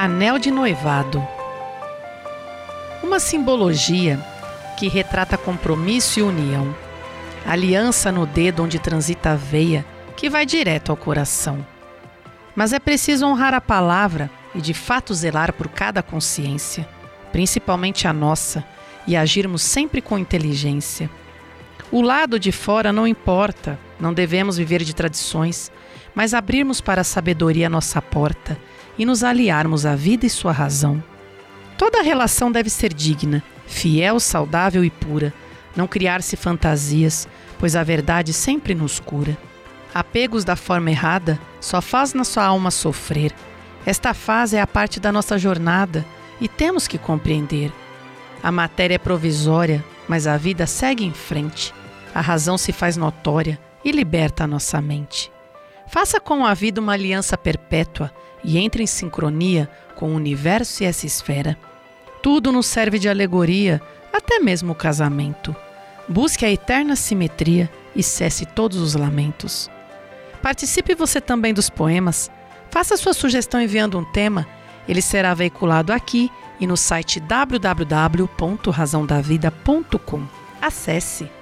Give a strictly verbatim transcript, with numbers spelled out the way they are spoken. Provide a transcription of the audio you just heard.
Anel de noivado. Uma simbologia que retrata compromisso e união. Aliança no dedo onde transita a veia, que vai direto ao coração. Mas é preciso honrar a palavra e de fato zelar por cada consciência, principalmente a nossa, e agirmos sempre com inteligência. O lado de fora não importa, não devemos viver de tradições, mas abrirmos para a sabedoria nossa porta e nos aliarmos à vida e sua razão. Toda relação deve ser digna, fiel, saudável e pura, não criar-se fantasias, pois a verdade sempre nos cura. Apegos da forma errada só faz nossa alma sofrer. Esta fase é a parte da nossa jornada e temos que compreender. A matéria é provisória, mas a vida segue em frente. A razão se faz notória e liberta a nossa mente. Faça com a vida uma aliança perpétua e entre em sincronia com o universo e essa esfera. Tudo nos serve de alegoria, até mesmo o casamento. Busque a eterna simetria e cesse todos os lamentos. Participe você também dos poemas. Faça sua sugestão enviando um tema. Ele será veiculado aqui e no site w w w ponto razão da vida ponto com. Acesse!